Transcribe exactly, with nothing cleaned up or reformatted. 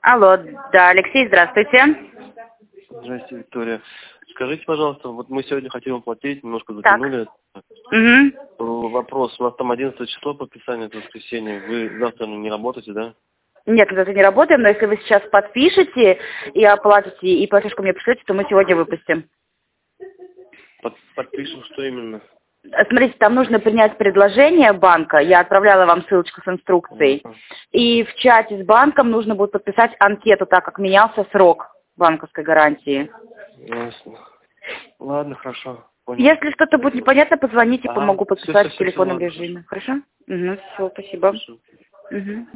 Алло, да, Алексей, здравствуйте. Здравствуйте, Виктория. Скажите, пожалуйста, вот мы сегодня хотим оплатить, немножко Так. затянули. Угу. Вопрос, у вас там одиннадцатое число подписания, это воскресенье. Вы завтра не работаете, да? Нет, мы это не работаем, но если вы сейчас подпишете и оплатите, и платежку мне пришлете, то мы сегодня выпустим. Под, подпишем, что именно? Смотрите, там нужно принять предложение банка. Я отправляла вам ссылочку с инструкцией. Ага. И в чате с банком нужно будет подписать анкету, так как менялся срок банковской гарантии. Ясно. Ладно, хорошо. Понял. Если что-то будет непонятно, позвоните, Ага, помогу всё, подписать всё, в всё, телефонном ладно, режиме. Хорошо? Угу, все, спасибо. хорошо. Угу.